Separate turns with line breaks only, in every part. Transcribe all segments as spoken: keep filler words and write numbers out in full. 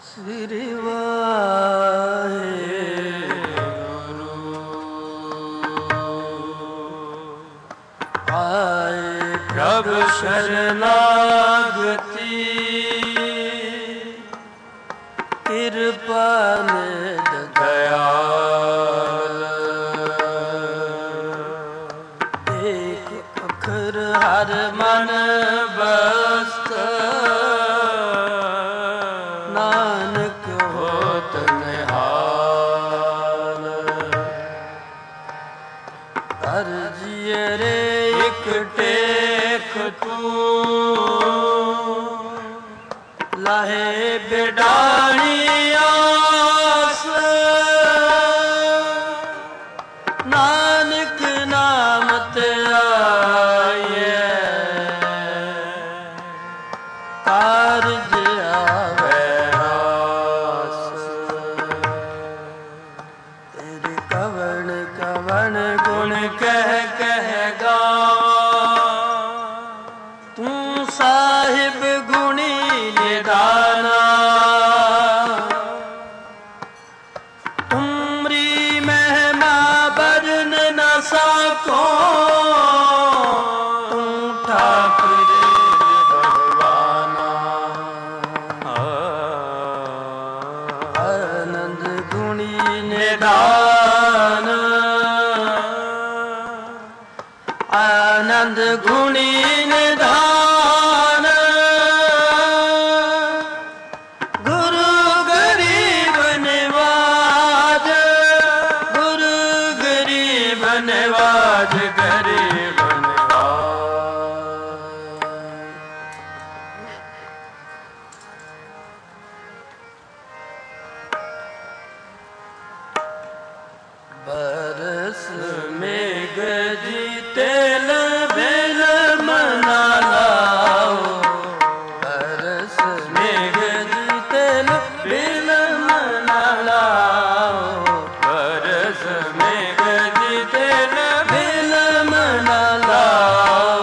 ਸ੍ਰੀ ਵਾਹਿਗੁਰੂ ਆਏ ਪ੍ਰਭ ਸ਼ਰਨਾਗਤੀ ਕਿਰਪਾ ਨਿਧ ਦਇਆਲ ਏਕ ਅੱਖਰ ਹਰ ਮਨ ਬਸਤ ਨਾਨਕ ਹੋਤ ਨਿਹਾਲ ਹਰ ਜੀਅ ਰੇ ਇਕ ਟੇਕ ਤੂੰ ਲਾਹੇ ਬਿਡਾਣੀ ਆਸ ਨਾਨਕ ਨਾਮ ਤੇ ਆਈਏ ਕਾਰਜ ਆਵੇ ਰਾਸ ਤੇਰੇ ਕਵਣ ਕਵਣ ਗੁਣ ਕਹਿ ਕਹਿ ਗਾਵਾਂ ਤੂੰ ਸਾਹਿਬ ਗੁਣੀ ਨਿਦਾਨਾ ਤੁਮਰੀ ਮਹਿਮਾ ਬਰਨ ਨ ਸਕੋ ਤੂੰ ਠਾਕੁਰ ਭਗਵਾਨਾ ਆਨੰਦ ਗੁਣੀ ਨਿਦਾਨ ਆਨੰਦ ਗੁਣੀ ਨਿਦਾਨ ਗੁਰੂ ਗਰੀਬ ਨਿਵਾਜ ਗੁਰੂ ਗਰੀਬ ਨਿਵਾਜ ਗਰੀਬ ਨਿਵਾਜ ਬਰਸ ਮੇਘ ਜੀ ਤੇਲ ਬਿਲ ਮਨਾ ਲਾਓ ਬਰਸ ਮੇਘ ਜੀ ਤੇਲ ਬਿਲ ਮਨਾ ਲਾਓ ਬਰਸ ਮੇਘ ਜੀ ਤੇਲ ਬਿਲ ਮਨਾ ਲਾਓ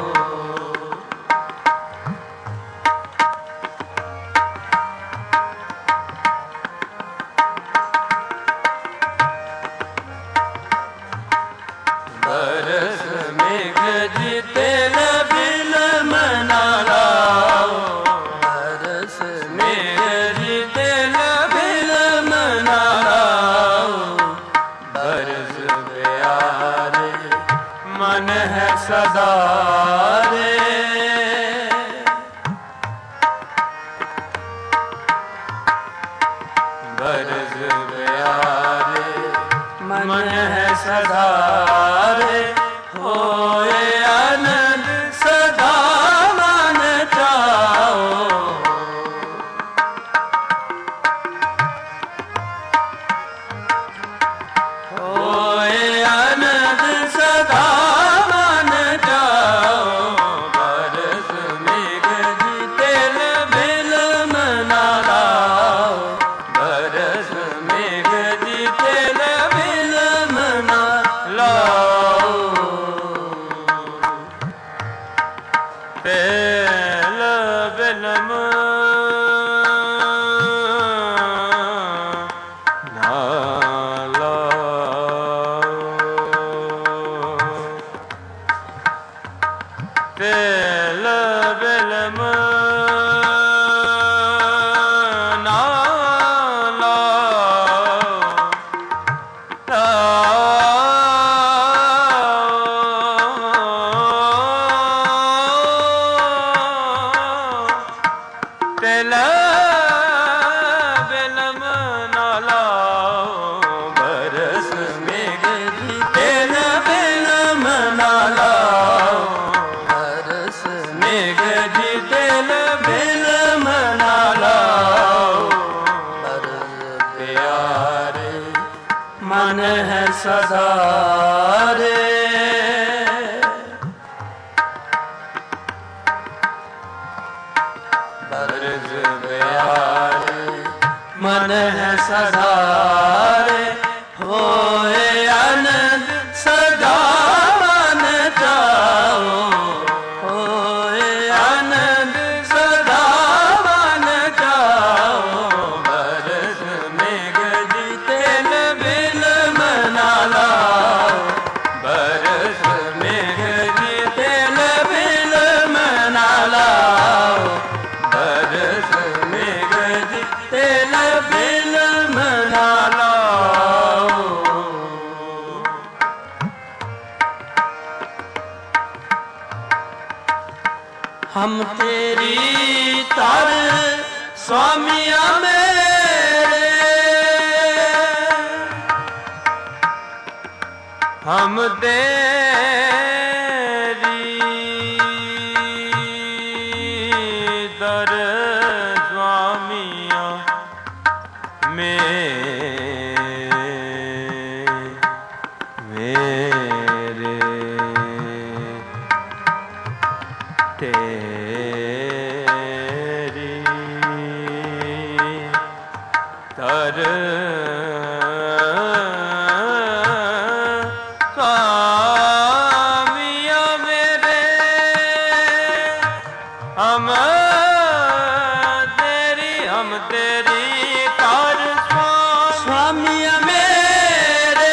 ਬਰਸ ਮੇਘ ਜੀ ਤੇਲ ਬਿਲ ਮਨਾ ਲਾਓ ਬਰਸ ਮੇਘ ਜੀ ਤੇਲ ਬਿਲ ਮਨਾ ਲਾਓ ਬਰਸ ਪਿਆਰੇ ਮਨ ਹੈ ਸਦਾ ਰੇ ਬਰਸ ਪਿਆਰੇ ਮਨ ਹੈ ਸਦਾ ਰੇ ਹੋਏ ਆਨੰਦ ਸਦਾ ਮਨ ਚਾਓ ਹੋਏ ਆਨੰਦ ਸਦਾ ਮਨ ਚਾਓ ਬਰਸ ਮੇਘ ਜੀ ਤੇਲ ਬਿਲ ਮਨਾ ਲਾਓ ਬਰਸ ਮੇਘ ਜੀ ਤੇਲ ਬਿਲ ਮਨਾ ਲਾਓ ਤੇਲ ਬਿਲ ਮਨਾ ਲਾਓ ਤੇਲ ਬਿਲ ਮਨਾ ਤੇਲ ਬਿਲ ਮਨਾ ਲਾਓ ਬਰਸ ਮੇਘ ਜੀ ਤੇਲ ਬਿਲ ਮਨਾ ਲਾਓ ਬਰਸ ਮੇਘ ਜੀ ਤੇਲ ਬਿਲ ਮਨਾ ਲਾਓ ਬਰਸ ਪਿਆਰੇ ਮਨ ਹੈ ਸਦਾ ਰੇ ਬਰਸ ਪਿਆਰੇ ਮਨ ਹੈ ਸਦਾ ਰੇ ਹੋਏ ਆਨੰਦ ਸਦਾ ਮਨ ਚਾਓ ਹੋਏ ਆਨੰਦ ਸਦਾ ਮਨ ਚਾਓ ਤਿਲ ਬਿਲਮ ਨਾ ਲਾਓ। ਹਮ ਤੇਰੀ ਤਰ ਸੁਆਮੀਆਂ ਮੇਰੇ, ਹਮ ਤੇਰੀ ਦਰ ਸੁਆਮੀਆਂ ਮੇਰੇ ਤੇਰੀ ਤਰ ਸੁਆਮੀਆਂ ਮੇਰੇ, ਹਮ ਤੇਰੀ ਹਮ ਤੇਰੀ ਤਰ ਸੁਆਮੀਆਂ ਮੇਰੇ।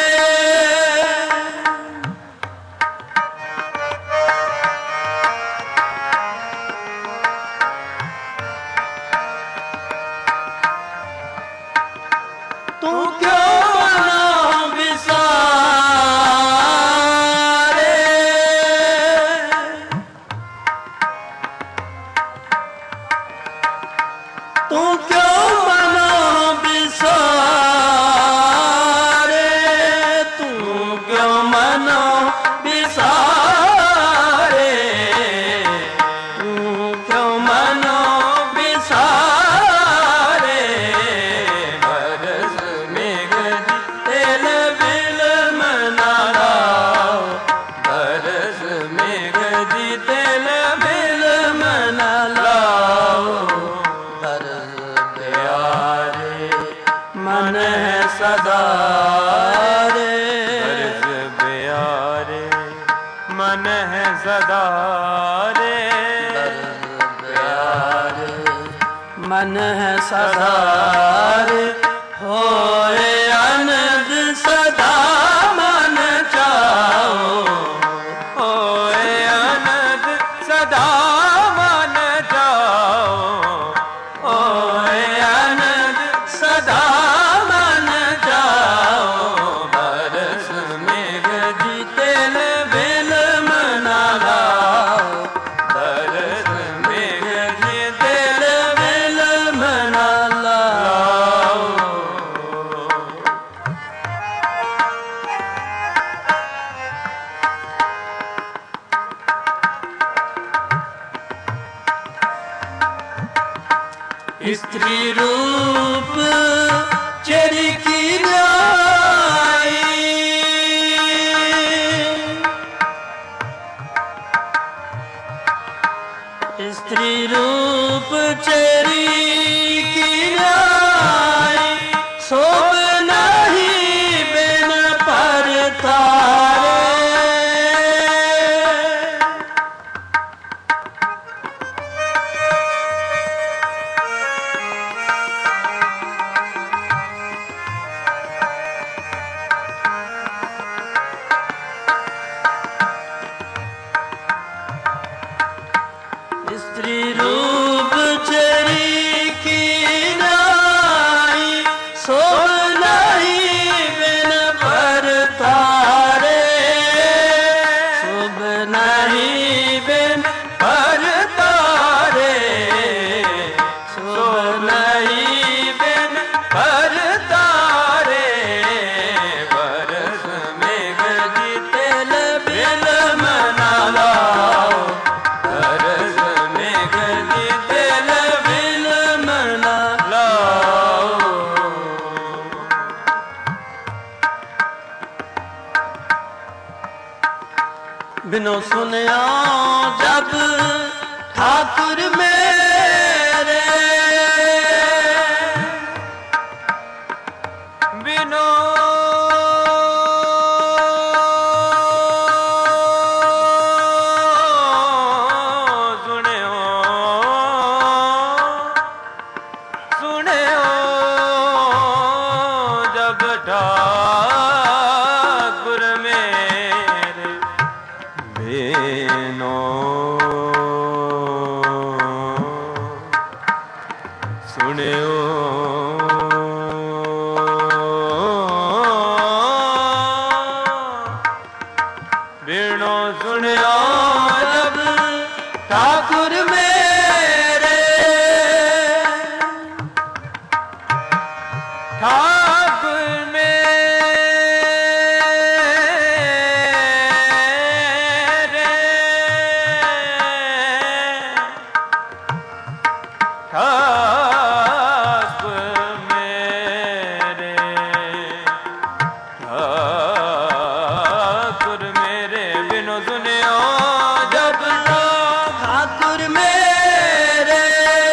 ਤੂੰ ਕਿਉਂ ਨਾ ਵਿਸਾਰੇ, ਤੂੰ ਕਿਉਂ ਮਨਾ ਵਿਸਾਰੇ, ਤੂੰ ਕਿਉਂ ਮਨਾ ਵਿਸਾਰੇ, ਤੂੰ ਕਿਉਂ ਮਨਾ ਵਿਸਾਰੇ। ਬਰਸ ਮੇਘ ਤਿਲ ਬਿਲਮ ਨਾ ਲਾਓ, ਬਰਸ ਮੇਘ ਦੀ ਤਿਲ ਬਿਲਮ ਨਾ ਲਾਓ। ਬਰਸ ਪਿਆਰੇ ਮਨ ਹੈ ਸਦਾ ਰੇ, ਬਰਸ ਪਿਆਰੇ ਮਨ ਹੈ ਸਦਾ ਰੇ, ਬਰਸ ਪਿਆਰੇ ਮਨ ਹੈ ਸਦਾ ਰੇ। ਹੋਏ ਆਨੰਦ ਸਦਾ ਮਨ ਚਾਓ, ਹੋਏ ਆਨੰਦ ਸਦਾ ਮਨ ਚਾਓ, ਹੋਏ ਆਨੰਦ ਸਦਾ ਮਨ ਚਾਓ। ਬਰਸ ਮੇਘ ਦੀ ਤਿਲ ਬਿਲਮ ਨਾ ਲਾਓ, ਬਰਸ ਮੇਘ ਦੀ ਤਿਲ ਬਿਲਮ ਨਾ ਲਾਓ। स्त्री रूप चरी की न्याई, स्त्री रूप चरी की न्याई। शोभ नहीं बिन पर तारे, स्त्री रूप चरी की नाई। शोभ नहीं बिन पर तारे, शोभ नहीं बिन पर तारे, शोभ नहीं बिन पर तारे। बरस मेघ की तिल बिलम ना लाओ, बरस मेघ की तिल बिलम ना लाओ। बिनो सुनया जब ठाकुर मेरे, बिनो सुनयो सुनयो जब ठाकुर मेरे, बिनो सुनयो ठाकुर मेरे ठाकुर मेरे ठाकुर मेरे बिनु सुनियो जब ठाकुर मेरे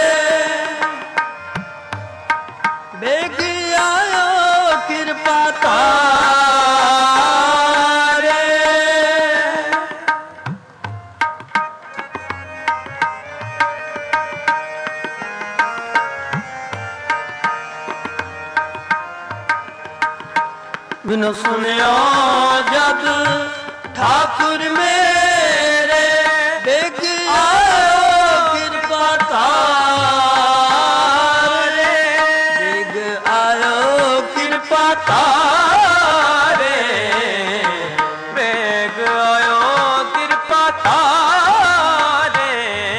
बेग आयो कृपा तारे बिनु सुनियो जब ठाकुर मेरे बेग आयो कृपा तारे बेग आयो कृपा तारे बेग आयो कृपा तारे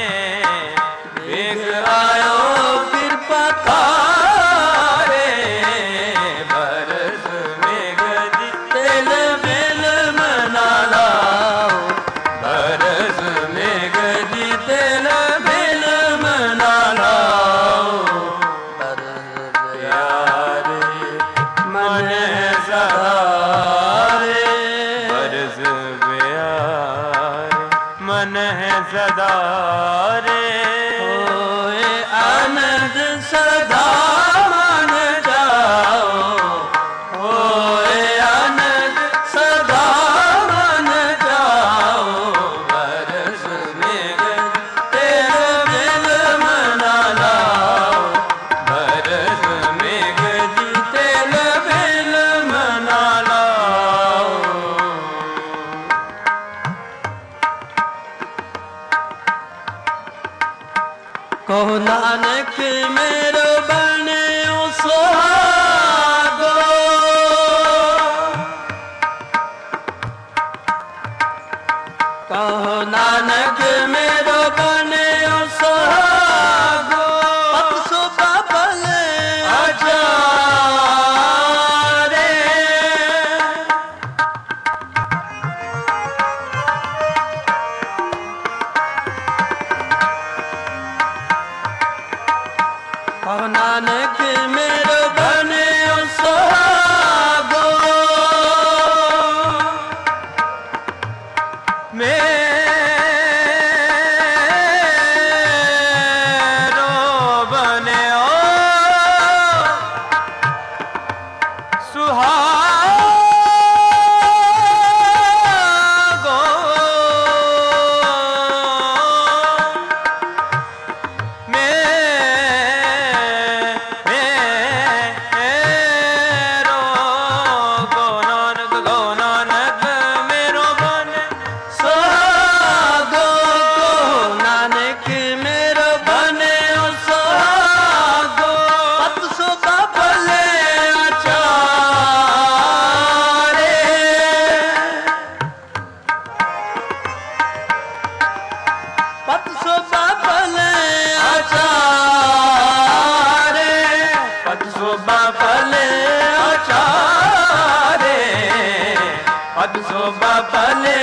बेग आयो कृपा तारे बरस मेघ दी तेल मेल मना लाओ बरस मेघ दी तेल मेल मना लाओ बरस प्यारे मन सदारे बरस प्यारे मन है सदारे होए आनंद सदा मन जाओ होए आनंद सदा मन जाओ बरस मेघ तेरे बिल मना लाओ बरस मेघ जी तेरे बिल मना लाओ कहो नानक मेरो बने सुहागो कहो नानक मेरो बने सुहागो पत सुबह भले आचारे कहो नानक मेरो बने सुहागो मेरो बने सुहागो मेरो गो नानक गो नानक मेरो बने सुहागो गो नानक मेरो बने सुहागो पत सुबह भले आचारे पत सुबह भले आचारे पत सुबह भले आचारे पत सुबह भले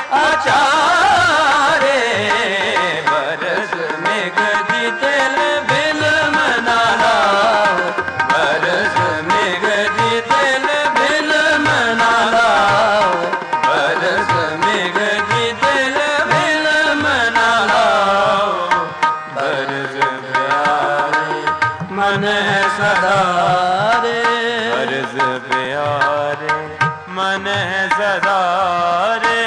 आचारे बरस मेघ दी तेल बिल मना लाओ बरस मेघ दी तेल बिल मना लाओ बरस मेघ दी तेल बिल मना लाओ बरस प्यारे मन है सदारे बरस प्यारे मन है सदारे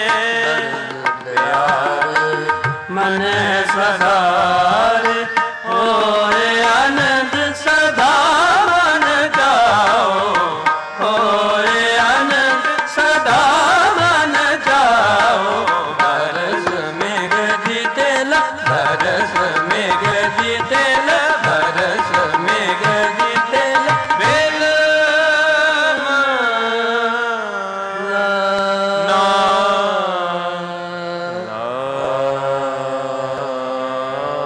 प्यारे मन है सदारे होए आनंद सदा मन जाओ होए आनंद सदा मन जाओ बरस मेघ जी तेल बरस मेघ जी तेल बरस मेघ जी तेल बेल ना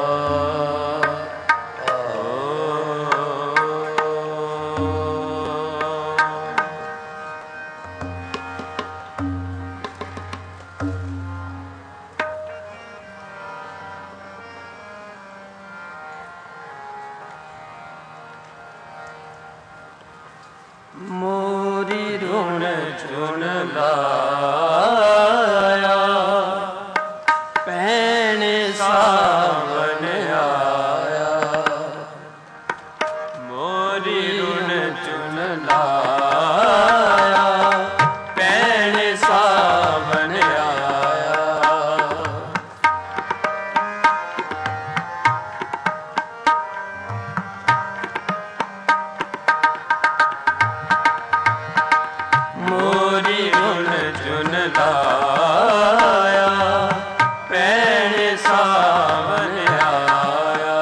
ਮੋਰੀ ਰੁਣ ਚੁਣ ਲਾਇਆ, ਭੈਣ ਸਾਵਣ ਆਇਆ। ਮੋਰੀ ਰੁਣ ਚੁਣ ਲਾਇਆ, ਭੈਣ ਸਾਵਣ ਆਇਆ। ਮੋਰੀ ਰੁਣ ਚੁਣ ਲਾਇਆ, ਭੈਣ ਸਾਵਣ ਆਇਆ।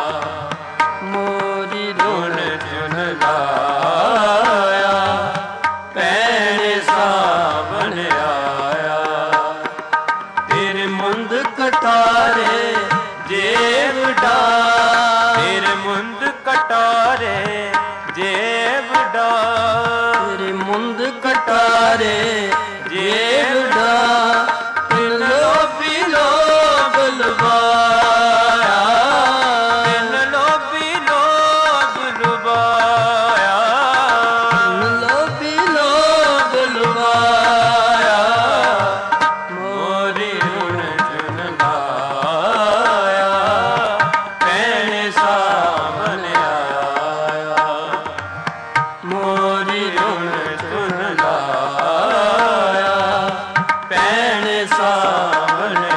ਮੋਰੀ ਰੁਣ ਚੁਣ ਲਾਇਆ, ਭੈਣ ਸਾਵਣ ਆਇਆ। ਤੇਰੇ ਮੁੰਦ ਕਟਾਰੇ ਜੇਬ ਡਾਰ, ਤੇਰੇ ਮੁੰਦ ਕਟਾਰੇ ਜੇਬ ਡਾਰ, ਤੇਰੇ ਮੁੰਦ ਕਟਾਰੇ ਜੇਬ ਡਾਰ। ਤਿਨ ਲੋਭੀ ਲੋਭ ਲੁਭਾਇਆ, ਤਿਨ ਲੋਭੀ ਲੋਭ ਲੁਭਾਇਆ, ਤਿਨ ਲੋਭੀ ਲੋਭ ਲੁਭਾਇਆ। ਮੋਰੀ ਰੁਣ ਚੁਣ ਲਾਇਆ, ਭੈਣ ਸਾਵਣ ਆਇਆ। ਮੋਰੀ ਰੁਣ ਚੁਣ ਲਾਇਆ, ਭੈਣ ਸਾਵਣ ਆਇਆ।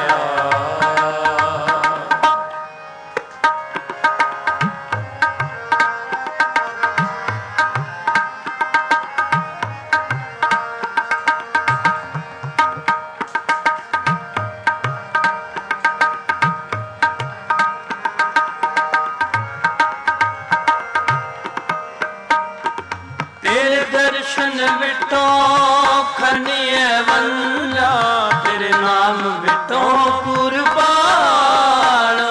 ਤੇਰੇ ਦਰਸ਼ਨ ਵਿਟੋਂ ਖਨੀਏ ਵੰਜਾ, ਤੇਰੇ ਨਾਮ ਵਿਟੋਂ ਕੁਰਬਾਨੋ।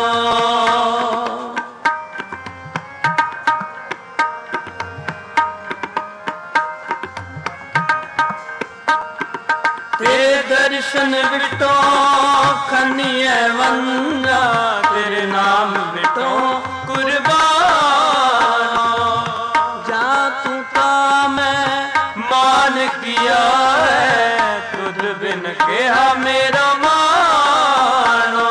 ਤੇਰੇ ਦਰਸ਼ਨ ਵਿਟੋਂ ਖਨੀਏ ਵੰਜਾ, ਤੇਰੇ ਨਾਮ ਵਿਟੋਂ ਕੁਰਬਾਨੋ। ਜਾ ਤੂੰ ਤਾਂ ਮੈਂ ਮਾਨ ਕੀਆ ਹੈ, ਤੁਧ ਬਿਨ ਕਿਹਾ ਮੇਰਾ ਮਾਨੋ।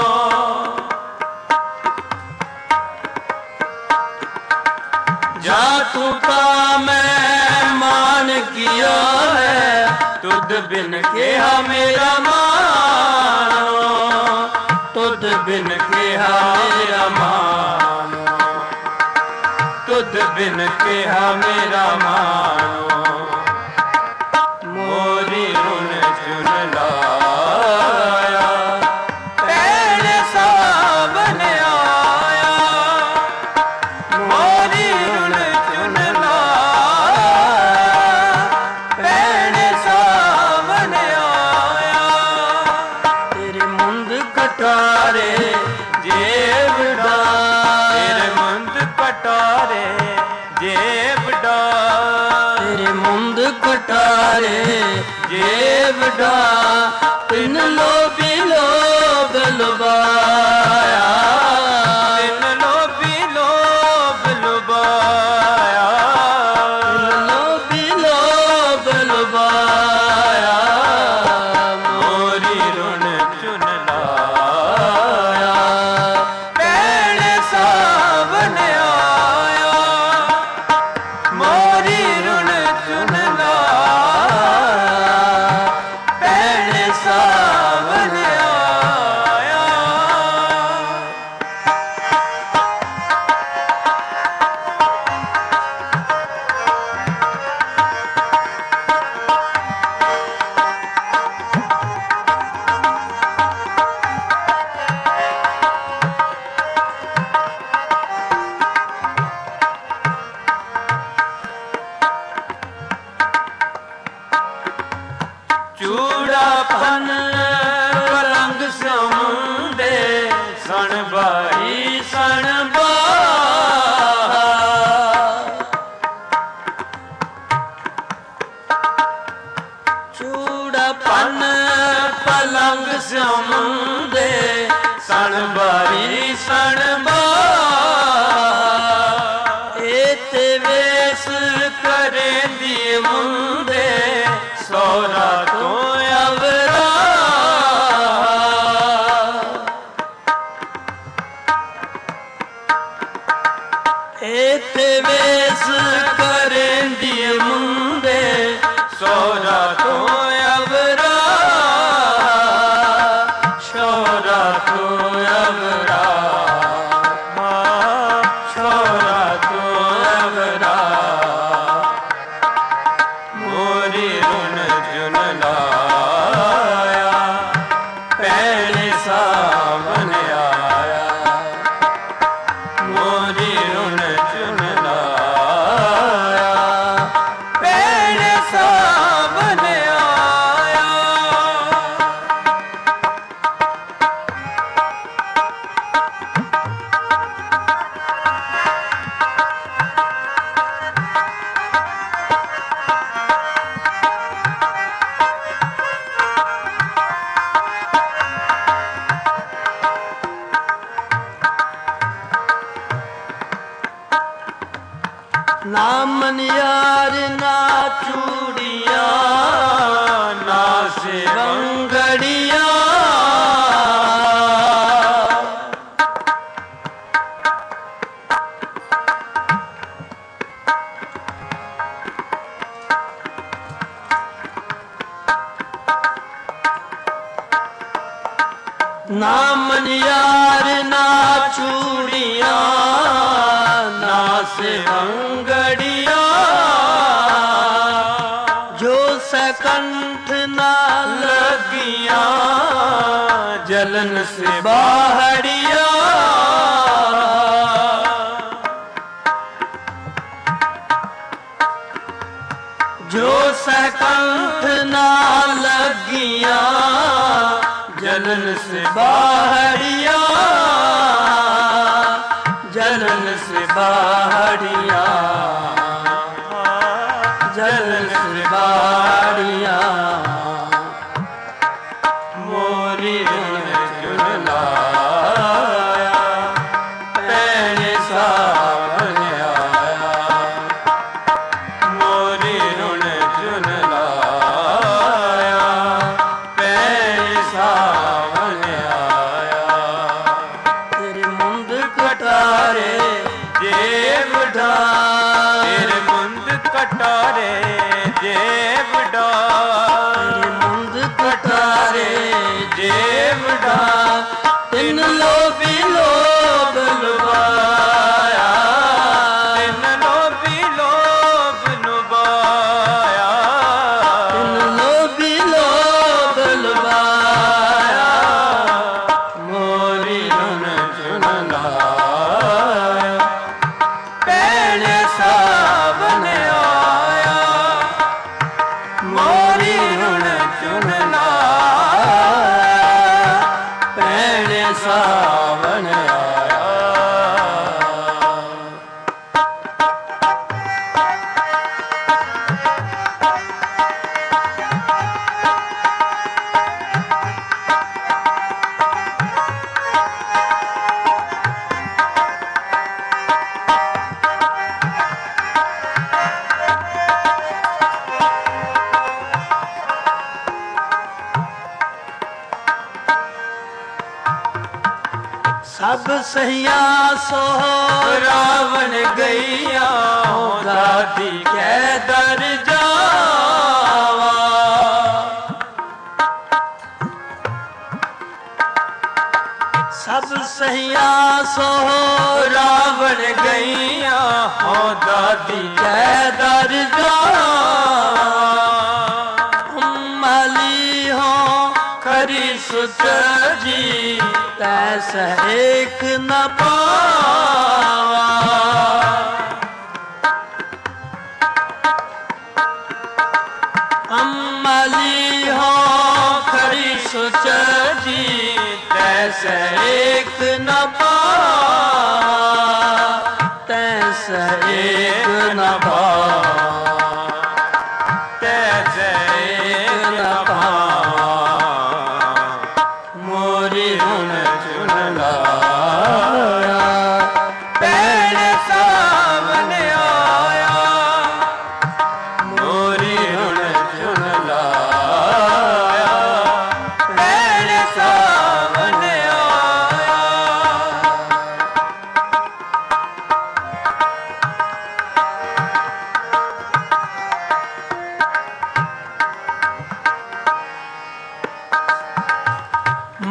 ਜਾ ਤੂੰ ਤਾਂ ਮੈਂ ਮਾਨ ਕੀਆ ਹੈ, ਤੁਧ ਬਿਨ ਕਿਹਾ ਮੇਰਾ ਮਾਨੋ। ਤੁਧ ਬਿਨ ਕਿਹਾ ਮੇਰਾ ਮਾਨੋ, ਤੁਧ ਬਿਨ ਕਿਹਾ ਮੇਰਾ ਮਾਨੋ। ਮੋਰੀ ਰੁਣ ਚੁਣ ਲਾਇਆ, ਭੈਣ ਸਾਵਣ ਆਇਆ। ਮੋਰੀ ਰੁਣ ਚੁਣ ਲਾਇਆ, ਭੈਣ ਸਾਵਣ ਆਇਆ। ਤੇਰੇ ਮੁੰਦ ਕਟਾਰੇ ਜੇਬ ਡਾਰ, ਤੇਰੇ ਮੁੰਦ ਕਟਾਰੇ ਜੇਬ ਡਾਰ, ਤੇਰੇ ਮੁੰਦ ਕਟਾਰੇ ਜੇਬ ਡਾਰ। ਤਿਨ ਲੋਭੀ ਲੋਭ ਲੁਭਾਇਆ, ਤਿਨ ਲੋਭੀ ਲੋਭ ਲੁਭਾਇਆ, ਤਿਨ ਲੋਭੀ ਲੋਭ ਲੁਭਾਇਆ। ਮੋਰੀ ਰੁਣ ਚੁਣ ਲਾਇਆ, ਭੈਣ ਸਾਵਣ ਆਇਆ। ਮੋਰੀ ਰੁਣ ਚੁਣ ਲਾਇਆ, ਭੈਣ ਸਾਵਣ ਆਇਆ। ਚੂੜਾ ਪਨ ਪਲੰਗ ਸੌਂਦੇ, ਸਣ ਬਾਈ ਸਣ ਬਾਹਰ। ਚੂੜਾ ਪਨ ਪਲੰਗ ਸੌਂਦੇ, ਸਣ ਬਾਈ ਸਣ ਬਾਹਰ। ਏ ਤੇ ਵੇਸ ਕਰੇ ਦੀ ਮੁੰਦੇ ਸੋਹਰਾ ਤੋਂ ਅਵਰਾ ਇਥੇ ਵੇਸ ਕਰੇਂਦੀ ਮੁੰਦੇ ਸੋਹਰਾ ਤੋਂ ਅਵਰਾ ਸੋਹਰਾ ਤੋਂ ਅਵਰਾ ਸੋਹਰਾ ਤੋਂ ਅਵਰਾ ਮੋਰੀ ਰੁਨ ਜੁਨ ਲਾਇਆ ਪੈਣੇ ਸਾਵਨ ਆਇਆ ਮੋਰੀ ਰੁਨ ਜੁਨ ਲਾਇਆ ਪੈਣੇ ਸਾਵਨ ਆਇਆ ਨਾ ਮਨਿਆਰ ਨਾ ਚੂੜੀਆਂ ਨਾ ਸਿਵੰਗੜੀਆਂ ਨਾ ਮਨਿਆਰ ਨਾ ਚੂੜੀਆਂ ਨਾ ਸਿਵੰਗੜੀਆਂ ਜੋ ਸਕੰਠ ਨਾ ਲੱਗੀਆਂ ਜਲਨ ਸੇ ਬਾਹੜੀਆਂ ਜੋ ਸਕੰਠ ਨਾ ਲੱਗੀਆਂ जलन से बाहरिया जलन से बाहरिया जलन से बाहरिया मोरी चुन लाया पैने सावन आया मोरी रुण चुन लाया पैने सावन आया तेरे मुंद कटारे जेब ढाल तेरे मुंद कटारे जेब ढाल तेरे मुंद कटारे जेब ढाल तिन लोभी लोभ लुभाया तिन लोभी लोभ लुभाया तिन लोभी लोभ लुभाया मोरी रुन चुन लाया पैने सावन आया मोरी रुन चुन लाया पैने सावन आया सब सहिया सो रावण गैया दादी कै दर जावा सब सहिया सो रावण गैया हो दादी कै दर जावा माली हो खरी सुत जी तैसा एक न पावा अम्मली हो खरी सुच जी तैसा एक न पावा तैसा एक न पावा तैसा एक न पावा मोरी रुन चुन लाया पैने सावन आया मोरी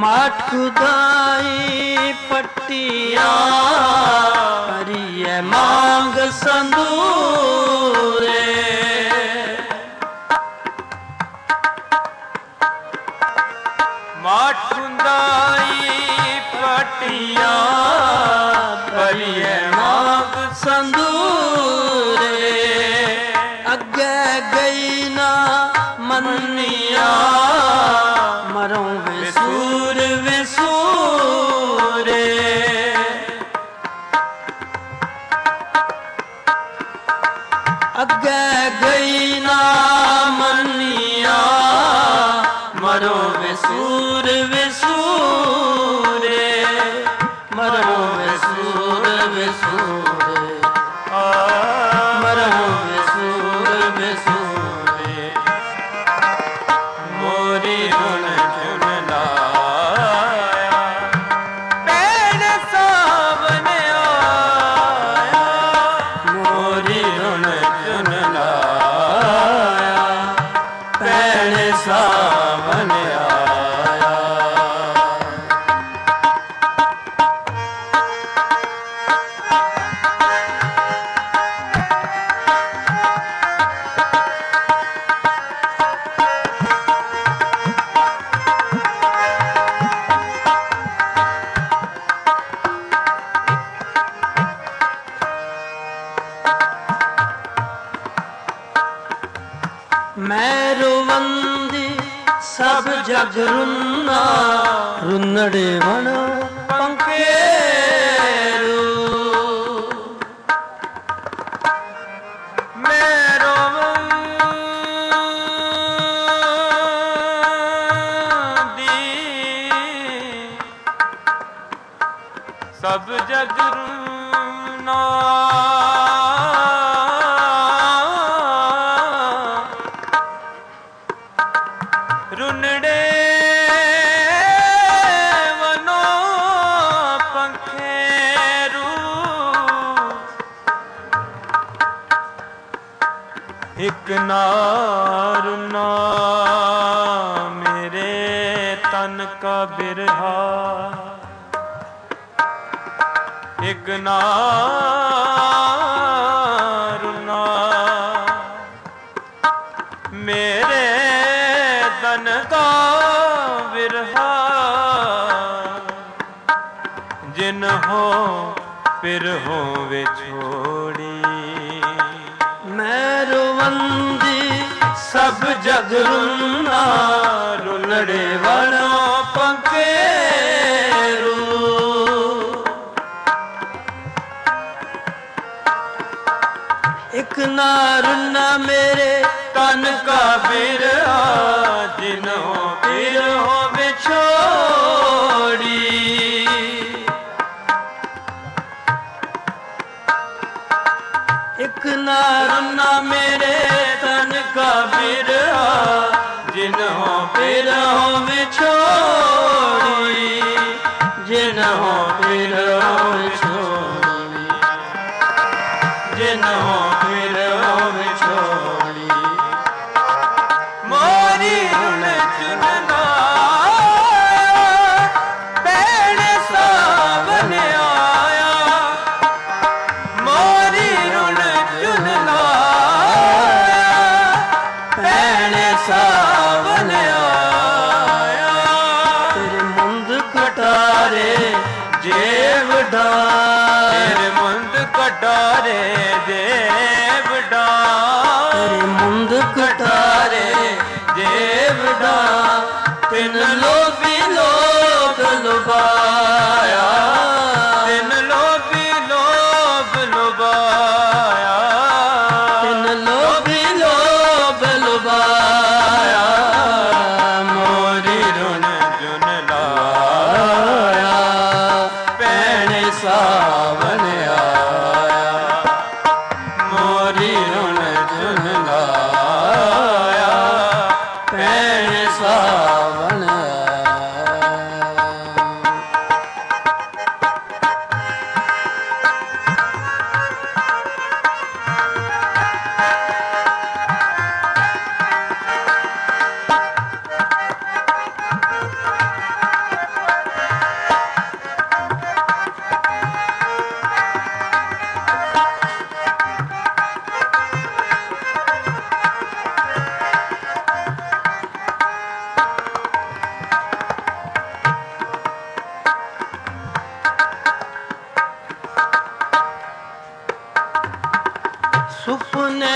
माठ खुदाई पट्टिया हरिये मांग संदूरे माठ खुदाई पट्टिया हरिये मांग संदूरे अगे गई ना मनिया मरो विसूर विसूरे अगे गई ना मनिया मरो विसूर विसूरे मरो विसूर विसूरे मरो विसूर विसूरे मोरी रुन चुन लाया पैण सावन आया मोरी रुन चुन लाया पैण सावन आया मैं रुवंदी सब जग रुन्ना रुन्नड़े वण पंकेरू मैं रुवंदी सब जग रुन्ना रुनड़े वनो पंखेरू एक नारुना मेरे तन का बिरहा एक नारुना मेरे तन का बिरहा जिन हो फिर हो वे छोड़ी मैं रुवंदी सब जग रुन्ना रुलड़े वणो पंकेरू एक ना रुन्ना मेरे तन का बिरहा जिन्हों फिर हो बिछोड़ी एक ना रुन्ना मेरे तन का बिरहा जिन्हों फिर हो बिछोड़ी जिन्हों फिर हो बिछोड़ी जिन्हों फिर हो बिछोड़ी मोरी रुन चुन लाया पैण सावन आया मोरी रुन चुन लाया पैण सावन आया तेरे मुंद कटारे जेव डार तेरे मुंद कटारे जेव डार तेरे मुंद कटारे जेवड़ा तिन लोभी लोभ लुभाया तिन लोभी लोभ लुभाया तिन लोभी लोभ लुभाया मोरी रुन जुन लाया पैण सावन आया मोरी रुन जुन लाया पैण सावन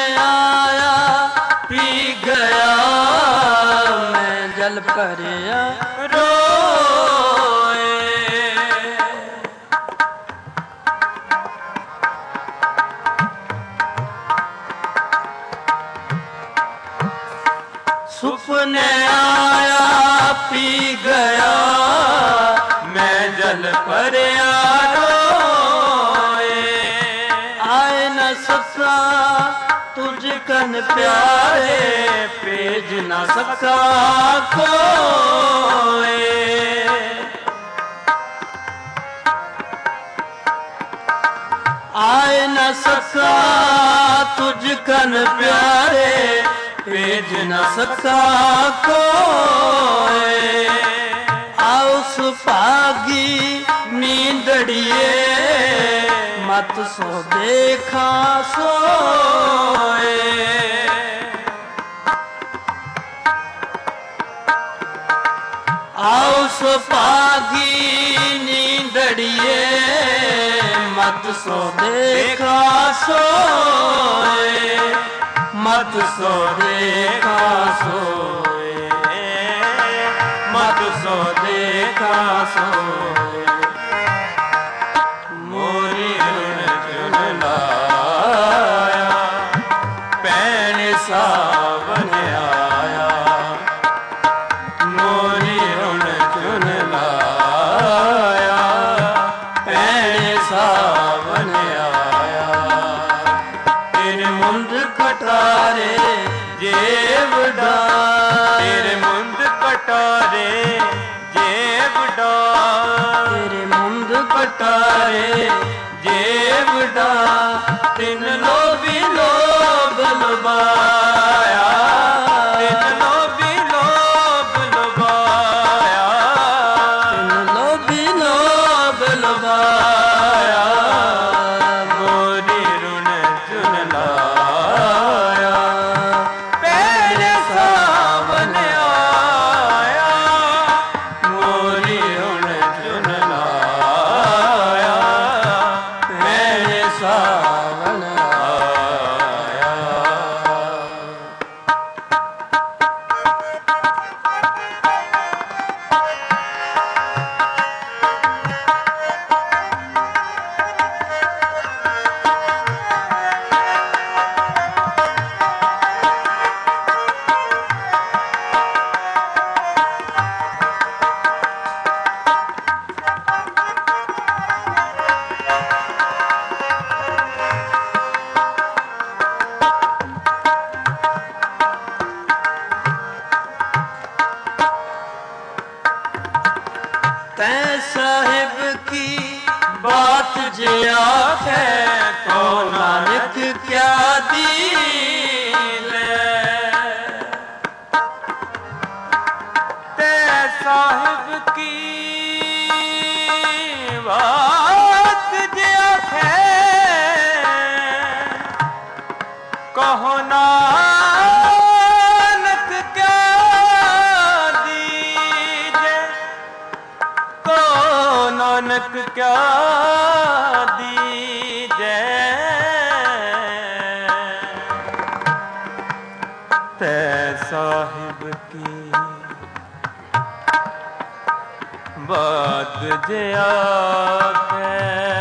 आया पी गया मैं जल भरिया रोए। सुपने आया पी गया मैं जल भरिया रोए। आए न सका तुझ कन प्यारे भेज न सका कोई। आए न सका तुझ कन प्यारे भेज न सका कोई। आउस भागी नींदड़िए मत सो देखा सोए। आउस भागी नींदड़िए मत सो देखा सोए। मत सो देखा सोए। मत सो देखा सोए। मोरी रुन चुन लाया पैण सावन आया। मोरी रुन चुन लाया पैण सावन आया। तेरे मुंद कटारे जेब डार। तेरे मुंद कटारे जेब डार। तेरे मुंद कटारे जेब डार। तिन लोभी लोभ लुभाया। तिन लोभी लोभ लुभाया। तिन लोभी लोभ लुभाया। मोरी रुन चुन लाया पैण सावन आया। मोरी रुन चुन लाया पैण सावन आया। तैं साहिब की बात जे आखे तो नानक क्या दीले। तैं साहिब की बात जे आखे कहो नानक क्या दीजे। को नानक क्या दीजे। तै साहिब की बात जे आखे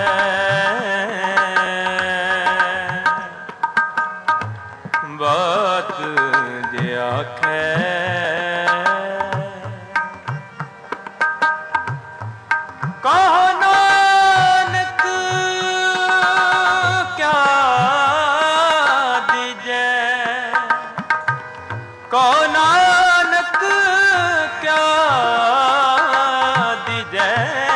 बात जे आखे कहो नानक क्या दीजे। कहो नानक क्या दीजे।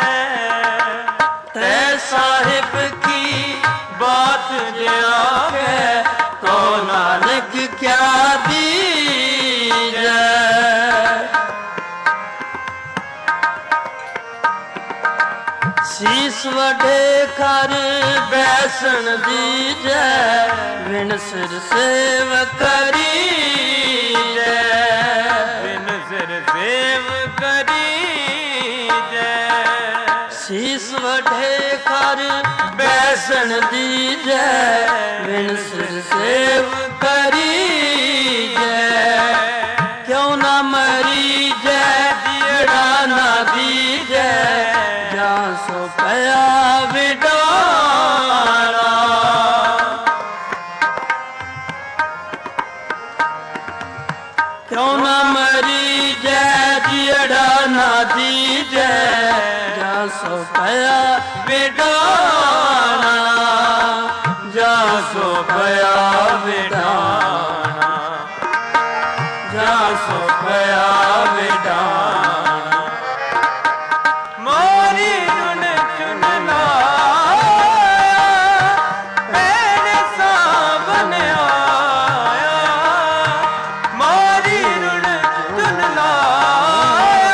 तै साहिब की बात जे आखे कहो नानक क्या दीजे। शीस वडे कर बैसन दीजे विन सिर सेव करीजे। विन सिर सेव करीजे। शीस ਸੀਸ ਵਢੇ ਕਰ ਬੈਸਣ ਦੀਜੈ ਬਿਨ ਸਿਰ ਸੇਵ ਕਰੀਜੈ ਕਿਉ ਨਾ ਮਰੀਜੈ ਜਿਹੜਾ ਨਾ ਦੀਜੈ ਜਾਂ ਸੋ ਪਿਆ ਵਿਡਾਣਾ ਕਿਉ ਨਾ ਮਰੀਜੈ ਜਿਹੜਾ ਨਾ ਦੀਜੈ ਜਾਂ ਸੋ ਪਿਆ ਵਿਡਾਣਾ ਜਾਂ ਸੋ ਪਿਆ ਵਿਡਾਣਾ ਜਾਂ ਸੋ ਪਿਆ ਵਿਡਾਣਾ ਮੋਰੀ ਰੁਣ ਚੁਨ ਲਾਇਆ ਭੈਣ ਸਾਵਨ ਆਇਆ ਮੋਰੀ ਰੁਣ ਚੁਨ ਲਾਇਆ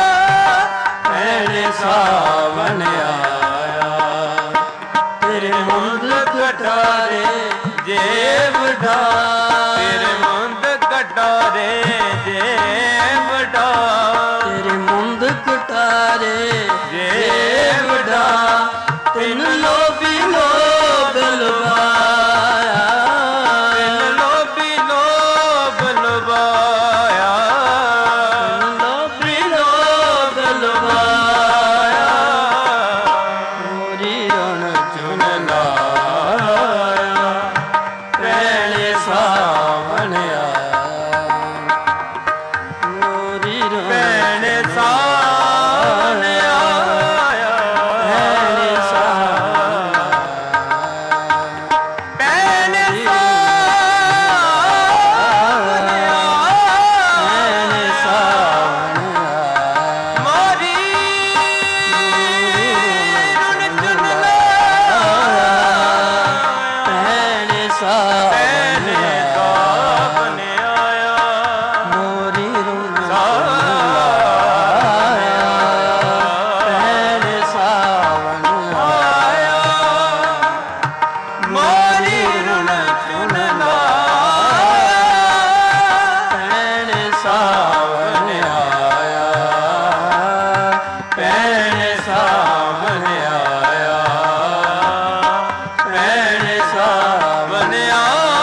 ਭੈਣ ਸਾਵਨ ਆਇਆ ਤੇਰੇ ਮੁੰਦ ਕਟਾਰੇ ਜੇਬ ਢਾ ਤੇਰੇ ਮੁੰਦ ਕਟਾਰੇ ਜੇਬ ਢਾ ਤੇਰੇ ਮੁੰਦ ਕਟਾਰੇ ਜੇਬ ਢਾ ਤਿੰਨ ਲੋਭੀ ਲੋਭ ਲਵਾਇਆ ਤਿੰਨ ਲੋਭੀ ਲੋਭ ਲਵਾਇਆ ਤਿੰਨ ਲੋਭੀ ਲੋਭ ਲਵਾਇਆ ਮੋਰੀ ਰਣ ਚੁਨ ਲਾਇਆ ਭੈਣੇ ਸਾਵਣ ਆਇਆ ਮੋਰੀ ਰਣ ਭੈਣੇ ਸਾਵਣ ਆਇਆ ਭੈਣੇ ਸਾਵਣ ਭੈਣੇ ਸਾਵਣ ਆਇਆ ਭੈਣੇ ਸਾਵਣ ਮੋਰੀ ਰਣ ਚੁਨ ਲਾਇਆ ਭੈਣੇ ਸਾਵਣ ਆਇਆ ਮੋਰੀ ਰਣ ਆਇਆ ਭੈਣੇ ਸਾਵਣ ਆਇਆ ਮੋਰੀ ਰਣ ਚੁਨ ਲਾਇਆ ਭੈਣੇ ਸਾਵਣ ਆਇਆ ਭੈਣੇ ਸਾਵਣ ਆਇਆ ਭੈਣੇ ਸਾਵਣ ਆਇਆ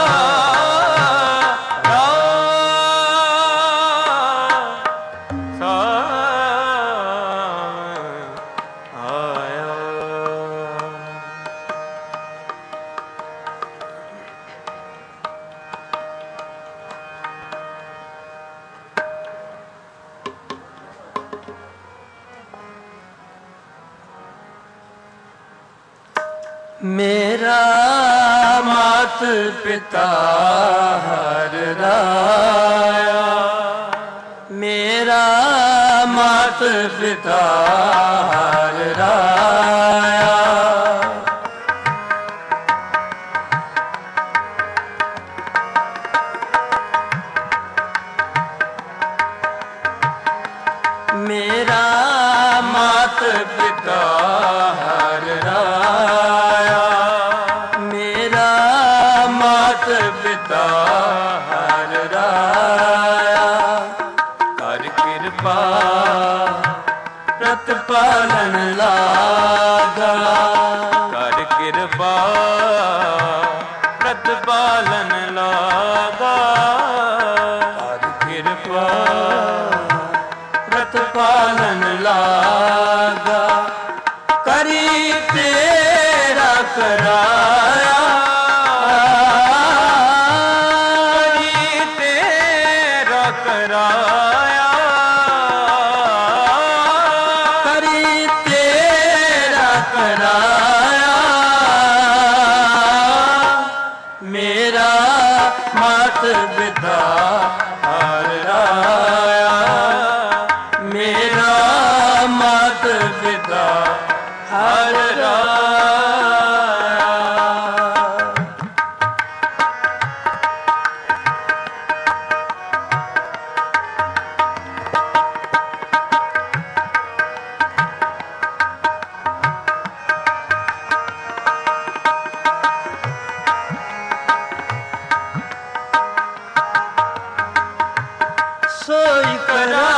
ਮੇਰਾ ਮਾਤ ਪਿਤਾ ਹਰ ਰਾਇਆ ਮੇਰਾ ਮਾਤ ਪਿਤਾ ਹਰ ਰਾਇਆ ਮੇਰਾ ਮਾਤ ਪਿਤਾ ਹਰ ਰਾਇਆ ਮੇਰਾ ਮਾਤ ਪਿਤਾ ਹਰ ਰਾਇਆ ਕਰ ਕਿਰਪਾ ਪ੍ਰਤਪਾਲਨ ਲਾਗਾ ਕਰ ਕਿਰਪਾ ਪ੍ਰਤਪਾਲਨ ਲਾਗਾ ਕਰ ਕਿਰਪਾ ਪ੍ਰਤਪਾਲਨ ਲਾਗਾ ਕਰੀ ਤੇਰਾ ਕਰਾਇਆ ਕਰੀ ਤੇਰਾ ਕਰਾਇਆ ਕਰੀ ਤੇਰਾ ਕਰਾਇਆ ਮੇਰਾ ਮਾਤ ਪਿਤਾ ਹਰ ਰਾਇਆ ਮੇਰਾ ਮਾਤ ਪਿਤਾ ਹਰ ਰਾਇਆ ਸੋਈ ਕਰਾ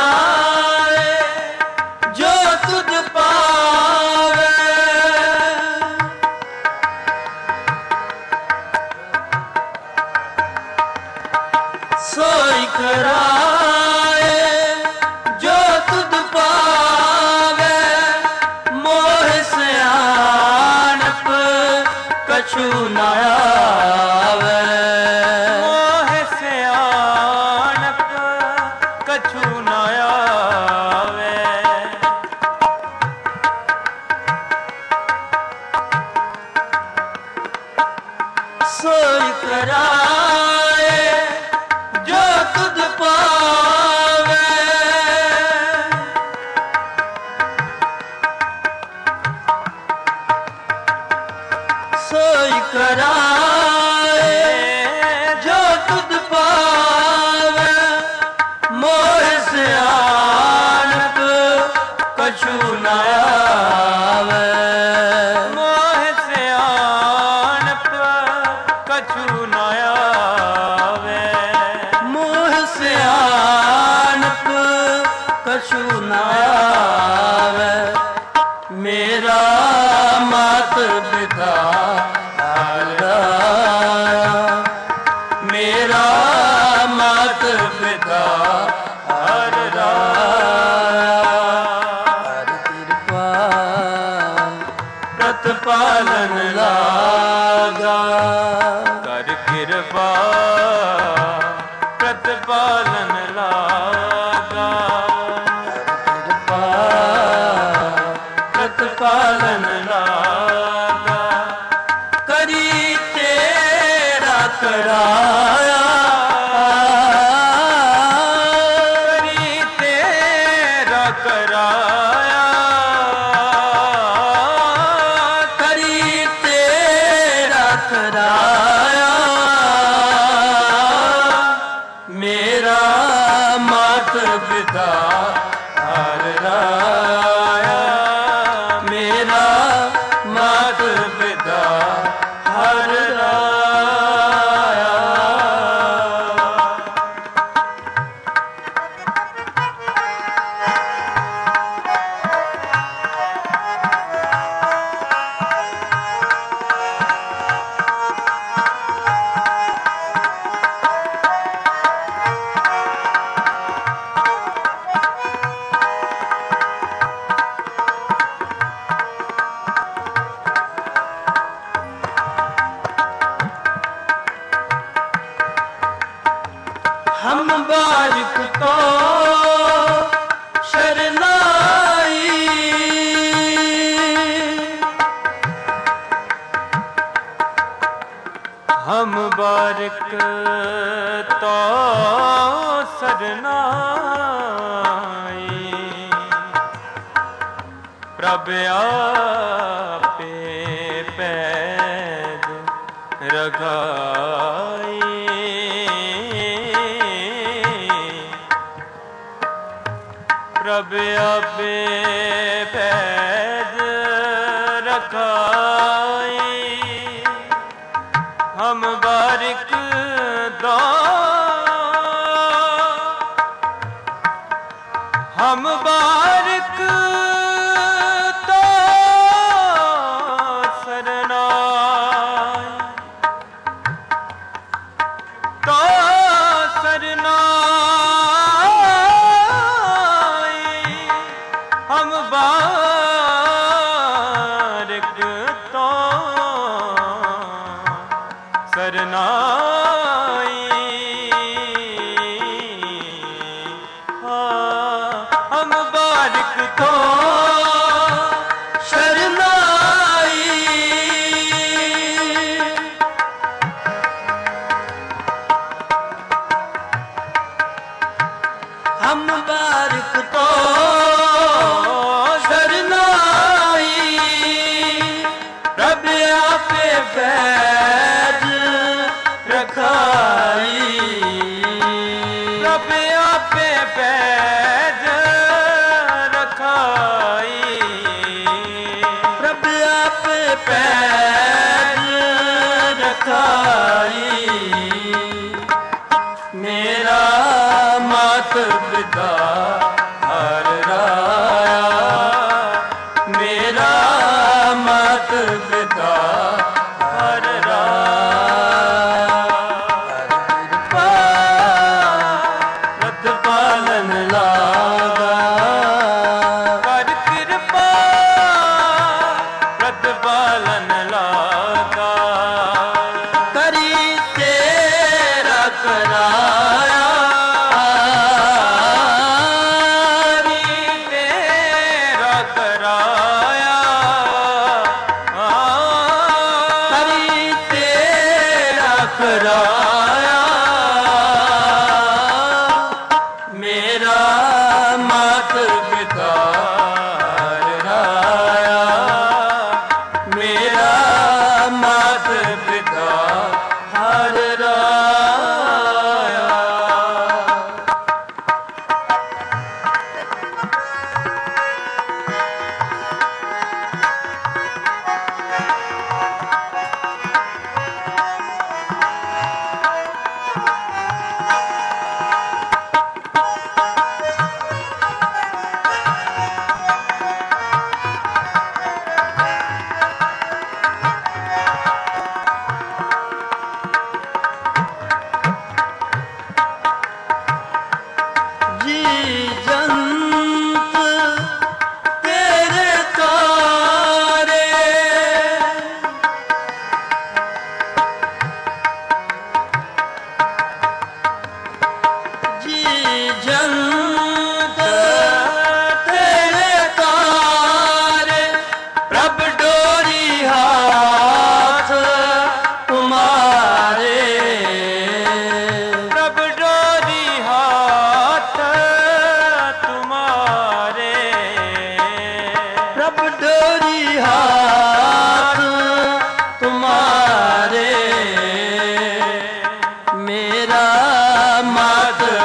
कराए जो तुध पावे मोह सियाणप कछु न आवे
मोह सियाणप कछु न आवे
सोई कराए जो तुध पावे सोई कराए जो तुध पावे मोह सियाणप कछु न आवे
मोह सियाणप कछु न आवे
मोह सियाणप कछु न आवे मेरा मात पिता हराया मेरा मात पिता हराया हर कृपा प्रतिपालन लागा
कर कृपा प्रतिपालन लागा
कृपा प्रतिपालन लागा करी तेरा कराया
करी तेरा कराया
करी तेरा कराया मेरा मात पिता हराया मेरा मात पिता हराया हम बारिक तो शरनाई
हम बारिक तो सरनाई प्रभ आपे पैद रगाई प्रभ आपे पैद रखाई हम बारिक दो हम बारिक तो सरनाई तो सरनाई हम बारिक तो सरनाई हम बारिक तो
शरनाई हम बारिक तो शरनाई रब आपे पैद रखाई
रब आपे पैद रखाई
रब आपे पैद रखाई मेरा मात पिता हराया मेरा मात पिता हराया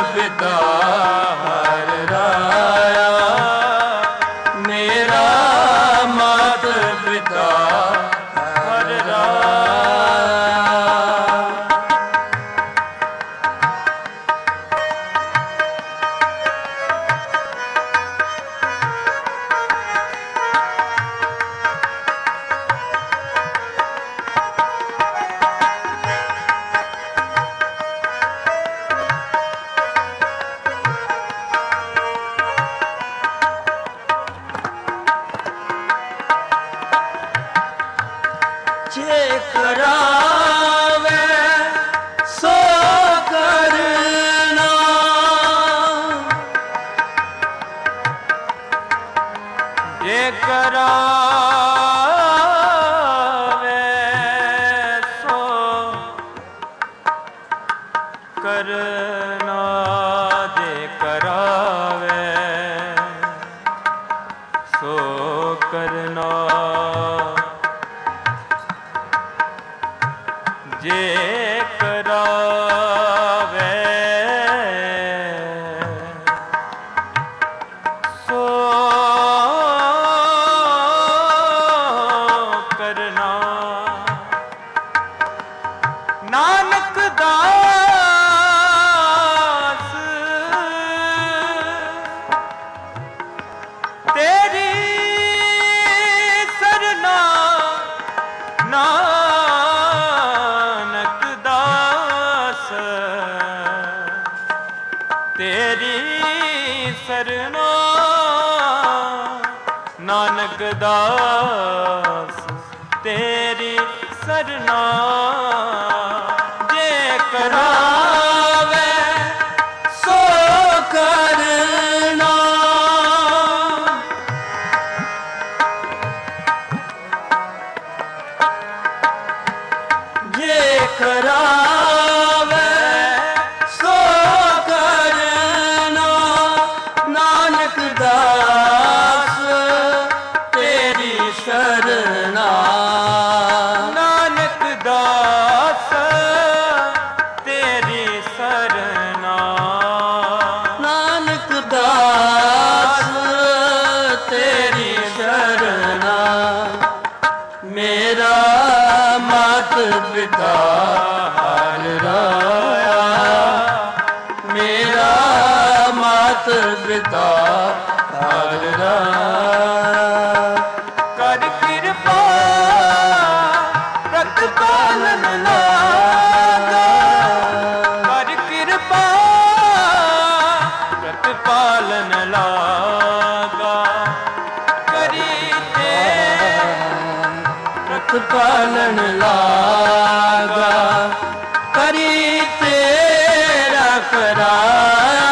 ਪਿਤਾ ਹਰ ਰਾਇਆ, ਮੇਰਾ ਮਾਤ ਪਿਤਾ ਹਰ ਰਾਇਆ। ਜੇ ਕਰਾਵੇ ਸੋ ਕਰਨਾ,
ਜੇ ਕਰਾਵੇ ਸੋ ਕਰਨਾ, ਜੇ ਕਰਾਵੇ ਸੋ ਕਰਨਾ, ਜੇ ਕਰਾਵੇ ਸੋ ਕਰਨਾ, ਨਾਨਕ ਦਾਸ ਤੇਰੀ ਸਰਨਾ, ਨਾਨਕ ਤੇਰੀ ਸਰਨਾ, ਨਾਨਕ ਦਾਸ ਤੇਰੀ ਸਰਨਾ, ਜੇ
ਕਰਾਵੇ ਸੋ ਕਰਨਾ, ਜੇ ਕਰਾਵੇ ਸੋ ਕਰਨਾ, ਨਾਨਕ ਦਾਸ ਤੇਰੀ ਸਰਨਾ,
ਨਾਨਕ ਦਾਸ ਤੇਰੀ ਸਰਨਾ,
ਨਾਨਕ ਦਾਸ ਤੇਰੀ ਸਰਨਾ, ਮੇਰਾ ਮਾਤ ਪਿਤਾ ਹਰ ਰਾਇਆ, ਮੇਰਾ ਮਾਤ ਪਿਤਾ ਹਰ ਰਾਇਆ।
ਕਰ ਕਿਰਪਾ ਪ੍ਰਤਪਾਲਨ ਲਾਗਾ, ਕਰ ਕਿਰਪਾ ਪ੍ਰਤਪਾਲਨ ਲਾਗਾ, ਕਰੀ ਤੇ
ਪ੍ਰਤਪਾਲਨ ਲਾਗਾ, ਕਰੀ ਤੇਰਾ ਕਰਾਇਆ,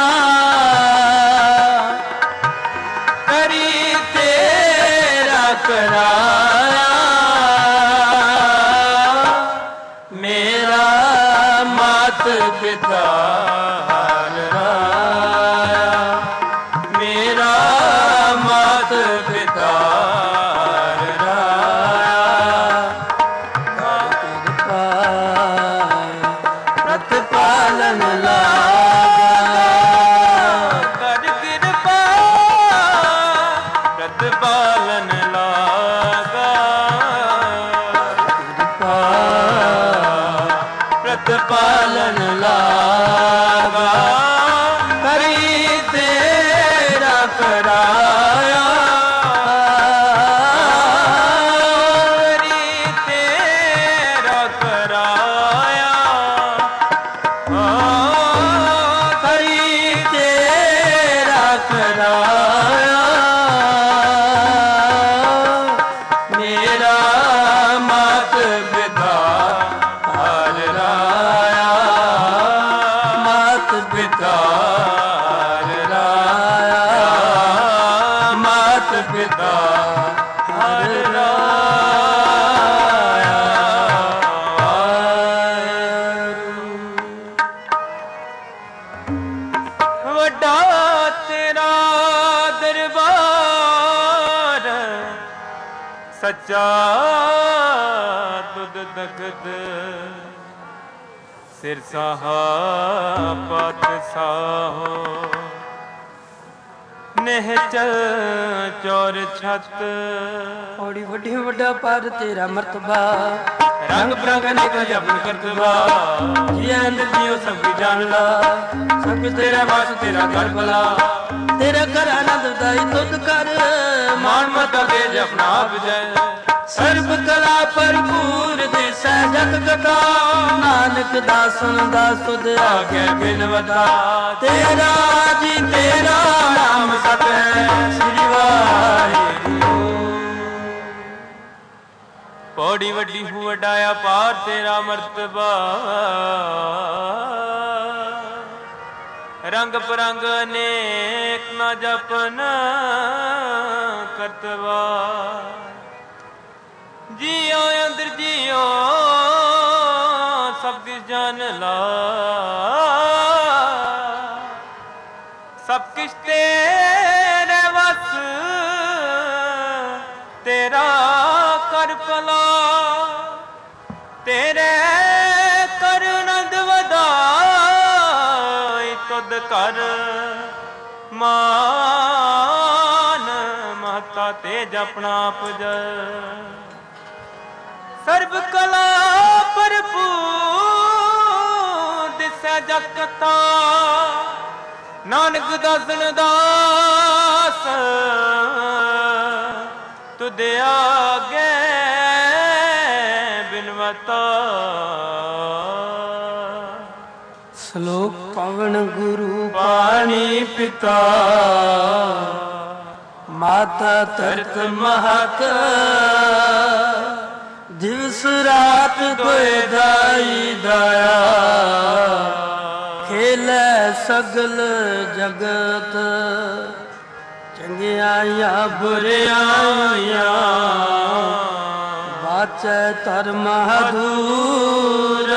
ਕਰੀ ਤੇਰਾ ਕਰਾਇਆ, ਮੇਰਾ ਮਾਤ ਪਿਤਾ ਹਰ ਰਾਇਆ, ਮੇਰਾ ਮਾਤ ਪਿਤਾ ਹਰ ਰਾਇਆ। ਪ੍ਰਤਪਾਲਨ ਲਾਗਾ,
ਕਰ ਕਿਰਪਾ ਪ੍ਰਤਪਾਲਨ ਲਾਗਾ,
ਪ੍ਰਤਪਾਲਨ ਲਾਗਾ, ਕਰੀ ਤੇਰਾ ਕਰਾਇਆ,
ਕਰੀ ਤੇਰਾ ਕਰਾਇਆ,
ਕਰੀ ਤੇਰਾ ਕਰਾਇਆ, ਮੇਰਾ ਮਾਤ ਪਿਤਾ ਹਰ ਰਾਇਆ, ਮਾਤ ਪਿਤਾ ਹਰ ਰਾਇਆ, ਮਾਤ ਪਿਤਾ ਹਰ ਰਾਇਆ।
ਵੱਡਾ ਤੇਰਾ ਦਰਬਾਰ ਸੱਚਾ ਦੁੱਧ ਦਖਤ ਸਿਰ ਸਾਹਾ ਪਤ ਸਾਹ ਨਿਹਚਲ ਚੋਰ ਛਤ
ਔੜੀ ਵੱਡੀ ਵੱਡਾ ਪਰ ਤੇਰਾ ਮਰਤਬਾ
ਰੰਗ ਬਰੰਗ ਨਿਕਲ ਜਪਨ ਕਰਤਵਾ
ਜੀ ਅੰਦਰ ਜੀਓ ਸਭ ਕੀ ਜਾਣ ਲਾ ਸਭ ਕੁਛ
ਤੇਰਾ ਵਾਸ ਤੇਰਾ ਘਰ ਭਲਾ
ਤੇਰਾ ਘਰ ਆਨੰਦ ਦਾਈ ਤੁਧ ਕਰ
ਮਾਨ ਮਤਾ ਦੇ ਜਪਨਾ ਆਪ ਜੈ
ਸਰਬ ਕਲਾ ਭਰਪੂਰ ਦਿਸੈ ਜਗ ਕਥਾ ਨਾਨਕ ਦਾਸਨ ਦਾ ਸੁਧ ਆਗੇ ਬਿਨਵਤਾ ਤੇਰਾ ਜੀ ਤੇਰਾ ਨਾਮ ਸਤ ਹੈ ਸ੍ਰੀ ਵਾਹਿਗੁਰੂ
ਪੌੜੀ ਵੱਡੀ ਹੂ ਵਡਾਇਆ ਪਾਰ ਤੇਰਾ ਮਰਤਬਾ ਰੰਗ ਪਰੰਗ ਅਨੇਕ ਨਾ ਜਪਨ ਕਰਤਵਾ ਜੀਓ ਅੰਦਰ ਜੀਓ ਸਭ ਕਿਛ ਜਾਣ ਲਾ ਸਭ ਕਿਛ ਤੇਰੇ ਵਸ ਤੇਰਾ ਕਰ ਭਲਾ ਤੇਰੇ ਕਰ ਨੰਦ ਵਧਾਈ ਤੁਧ ਕਰ ਮਾਨ ਮਹਤਾ ਤੇ ਜਪਣਾ ਪਜ ਸਰਬ ਕਲਾ ਭਰਪੂਰ ਦਿਸੈ ਜਗ ਕਥਾ ਨਾਨਕ ਦਾਸਨ ਦਾਸ ਤੁਧ ਆਗੇ ਬਿਨਵਤਾ
ਸ਼ਲੋਕ ਪਵਨ ਗੁਰੂ ਪਾਣੀ ਪਿਤਾ ਮਾਤਾ ਤਰਤ ਮਹਤ ਦਿਵਸ ਰਾਤ ਦੋਇ ਦਾਈ ਦਾਇਆ ਖੇਲੇ ਸਗਲ ਜਗਤ ਚੰਗਿਆਈਆਂ ਬੁਰਿਆਈਆਂ ਬਾਚੈ ਧਰਮ ਹਦੂਰ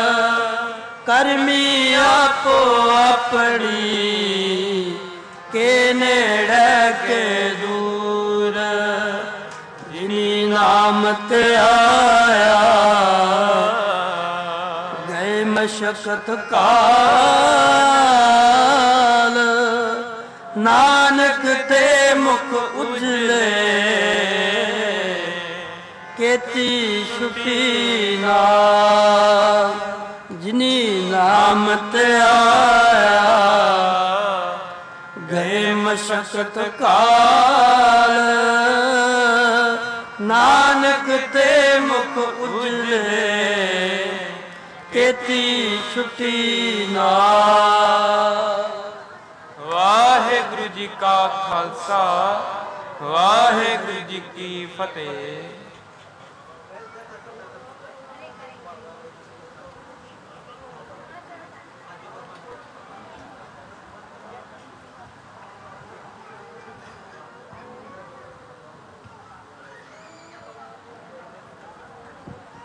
ਕਰਮੀ ਆਪੋ ਆਪਣੀ ਕੇ ਨੇੜੇ ਕੇ ਦੂਰ ਜਿਨੀ ਨਾਮ ਤੇ ਆਇਆ ਗਏ ਮਸ਼ਕਤ ਕਾਲ ਨਾਨਕ ਤੇ ਮੁਖ ਉਜਲੇ ਕੀਤੀ ਛੁਟੀ ਨਾਲ ਜਿਨੀ ਨਾਮ ਤੇ ਆਇਆ ਗਏ ਮਸ਼ਕਤ ਕਾਲ ਨਾਨਕ ਤੇ ਮੁਖ ਉਜਲੇ ਕੀਤੀ ਛੁਟੀ ਨਾਲ
ਵਾਹਿਗੁਰੂ ਜੀ ਕਾ ਖਾਲਸਾ ਵਾਹਿਗੁਰੂ ਜੀ ਕੀ ਫਤਿਹ।